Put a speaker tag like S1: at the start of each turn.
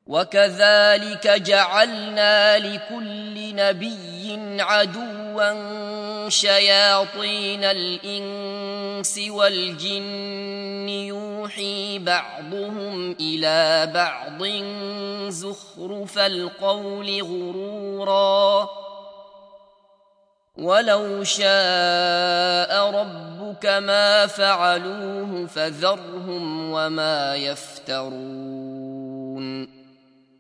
S1: وكذلك جعلنا لكل نبي عدوا شياطين الإنس والجن يوحي بعضهم إلى بعض زخرف القول غرورا ولو شاء ربك ما فعلوه فذرهم وما يفترون